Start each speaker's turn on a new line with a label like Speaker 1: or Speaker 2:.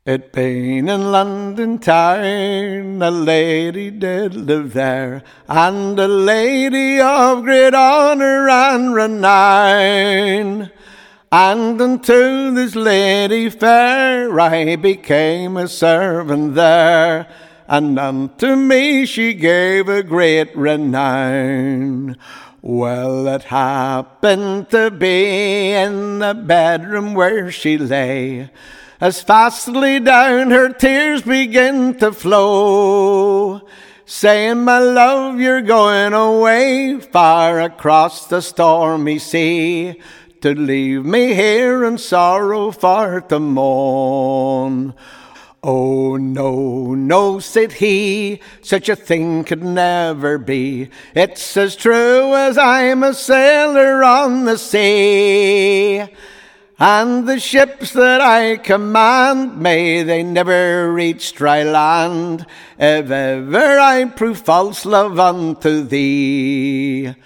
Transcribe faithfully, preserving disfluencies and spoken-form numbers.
Speaker 1: It been in London town, a lady did live there, and a lady of great honour and renown. And unto this lady fair I became a servant there, and unto me she gave a great renown. Well, it happened to be in the bedroom where she lay, as fastly down her tears begin to flow, saying, "My love, you're going away far across the stormy sea, to leave me here in sorrow for to mourn." "Oh, no, no," said he, "such a thing could never be. It's as true as I'm a sailor on the sea. And the ships that I command, may they never reach dry land, if ever I prove false love unto thee."